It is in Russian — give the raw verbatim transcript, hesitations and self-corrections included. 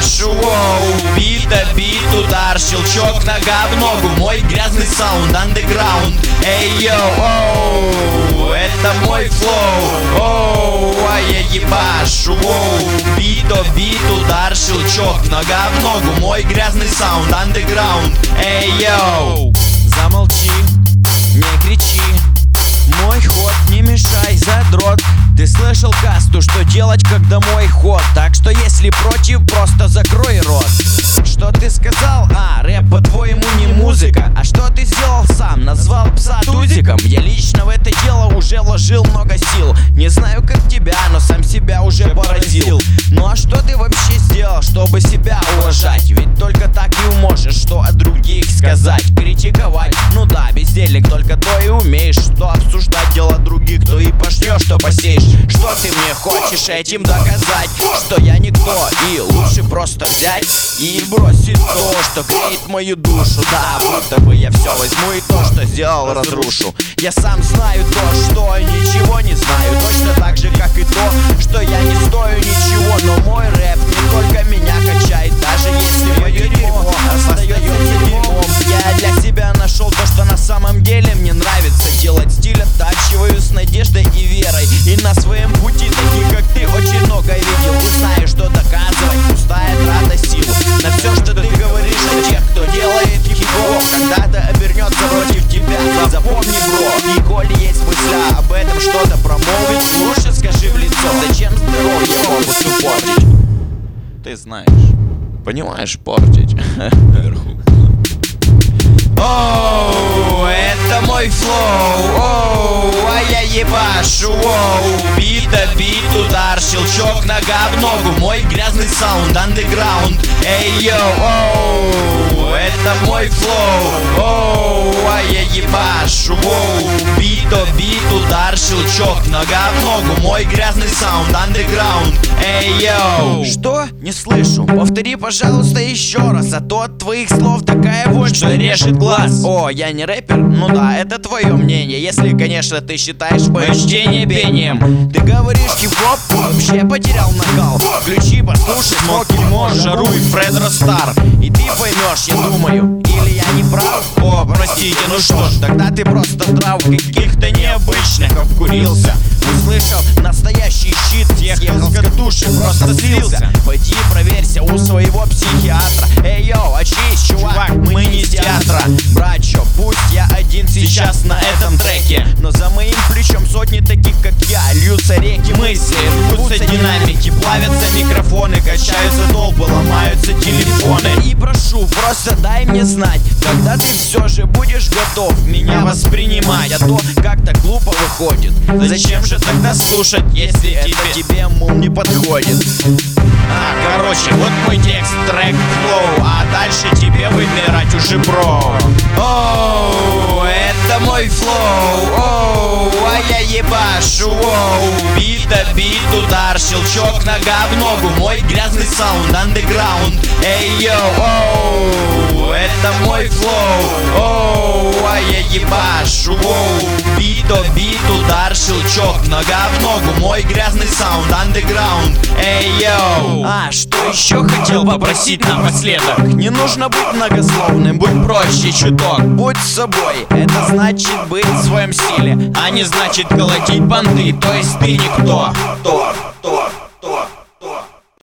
ебашу. Воу, бита, бит, удар, щелчок, нога в ногу. Мой грязный саунд, андеграунд. Эй, йоу, оу, это мой флоу. Оу, а я ебашу. Воу, бито, бит, удар, щелчок, нога в ногу. Мой грязный саунд, андеграунд. Эй, йоу. Замолчи, не кричи, мой ход, не мешай, задрот. Ты слышал касту, что делать, когда мой ход? Так что если против, просто закрой рот. Что ты сказал? А, рэп по-твоему не музыка. А что ты сделал сам? Назвал пса тузиком? Я лично в это дело уже вложил много сил. Не знаю как тебя, но сам себя уже поразил. Ну а что ты вообще сделал, чтобы себя уважать? Ведь только так и можешь что о других сказать. Критиковать, ну да, бездельник, только то и умеешь. Что обсуждать дела других, то и пошлешь, что посеешь. Что ты мне хочешь этим доказать? Что я никто, и лучше просто взять и бросить то, что греет мою душу. Да, будто бы я все возьму и то, что сделал, разрушу. Я сам знаю то, что ничего не знаю. Точно так же, как и то, что я не стою ничего. Но мой рэп не только меня качает, даже если мое дерьмо остается дерьмом. Я для себя нашел то, что на самом деле мне нравится делать. Стиль оттачиваю с надеждой и верой. И на своем пути таких, как ты, очень много видел. И знаю, что доказывать пустая трата сил. На все, что ты говоришь о тех, кто делает хип-хоп, когда-то обернется против тебя. Запомни, бро, и коли есть мысля об этом что-то промолвить, лучше скажи в лицо. Зачем здоровье фокусу портить? Ты знаешь, понимаешь, портить вверху. Оу, это мой флоу. Оу, а я ебашу. Оу, бита, бит, удар, щелчок, нога в ногу. Мой грязный саунд, андеграунд. Эй, йоу, оу, это мой флоу. Оу, а я ебашу. Оу, бито, бит, удар, щелчок, нога в ногу. Мой грязный саунд, андеграунд. Эй, йоу. Что? Не слышу. Повтори, пожалуйста, еще раз. А то от твоих слов такая вонь, что режет глаз. О, я не рэпер? Ну да, это твое мнение. Если, конечно, ты считаешь мое чтение пением. Ты говоришь хип-хоп, вообще потерял накал. Включи, послушай Смоки Мо, Жару и Фред Ростар. И ты поймешь, я думаю. Или я не прав? О, простите, ну что ж, тогда ты просто трав каких-то необычных обкурился. Услышал настоящий щит, тех, кто с катушек просто слился. Пойди проверься у своего психиатра. Эй, йоу, очнись, чувак, мы не из театра. Братчо, пусть я один сейчас на этом треке, но за моим плечом сотни таких, как я. Льются реки мысли, рвутся динамики, плавятся микрофоны, качаются толпы, ломаются телефоны. И прошу, просто дай мне знать, когда ты все же будешь готов меня воспринимать. А то как-то глупо выходит. Зачем же тогда слушать, если это тебе, мол, не подходит? А, короче, вот мой текст, трек, флоу, а дальше тебе выбирать уже, бро. Оу, это мой флоу. Оу, а я ебашу. Оу, бита, бит, удар, щелчок, нога в ногу. Мой грязный саунд, андеграунд. Эй, йоу, оу, это мой флоу. Оу, а я ебашу. Оу, бито, бит, удар, щелчок, нога в ногу. Мой грязный саунд, андеграунд. Эй, йоу. А, что еще хотел попросить напоследок? Не нужно быть многословным, будь проще чуток. Будь собой, это значит быть в своем стиле, а не значит колотить банды, то есть ты никто. То.